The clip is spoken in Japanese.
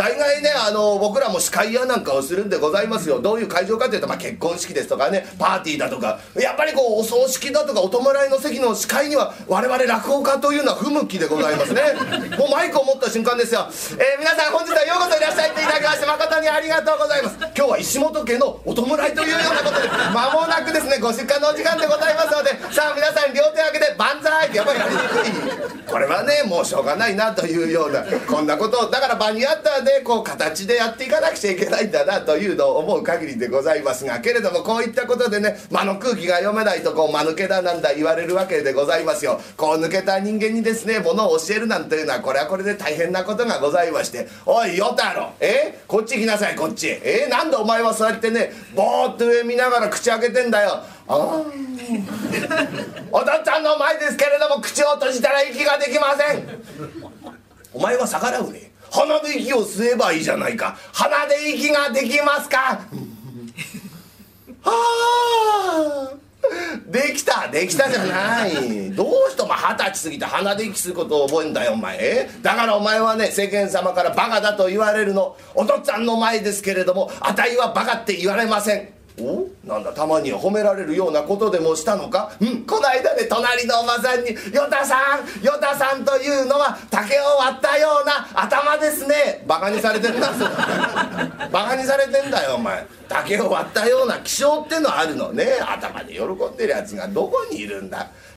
大概ね僕らも司会やなんかをするんでございますよ。どういう会場かというと、結婚式ですとかね、パーティーだとか、やっぱりこうお葬式だとかお弔いの席の司会には我々落語家というのは不向きでございますね。もうマイクを持った瞬間ですよ。皆さん本日はようこそいらっしゃっていただきまして誠にありがとうございます。今日は石本家のお弔いというようなことで間もなくですねご出荷のお時間でございますので、さあ皆さん両手を挙げて万歳ってやっぱりやりにくい。これはねもうしょうがないなというようなこんなことだから場にあったねこう形でやっていかなくちゃいけないんだなというのを思う限りでございますが、けれどもこういったことでね間の空気が読めないとこう間抜けだなんだ言われるわけでございますよ。こう抜けた人間にですねものを教えるなんていうのはこれはこれで大変なことがございまして、おい与太郎こっち来なさいこっちなんでお前はそうやってねぼーっと上見ながら口開けてんだよ。お父っつぁんの前ですけれども口を閉じたら息ができません。お前は逆らうね。鼻で息を吸えばいいじゃないか。鼻で息ができますか。はあできたじゃない。どうしても20歳過ぎて鼻で息することを覚えんだよお前。だからお前はね世間様からバカだと言われるの。お父っつぁんの前ですけれどもあたいはバカって言われません。おなんだたまには褒められるようなことでもしたのか。この間ね隣のおばさんに「与太さんというのは竹を割ったような頭ですね」バカにされてるな。バカにされてんだよお前。竹を割ったような気性ってのあるのね。頭で喜んでるやつがどこにいるんだ。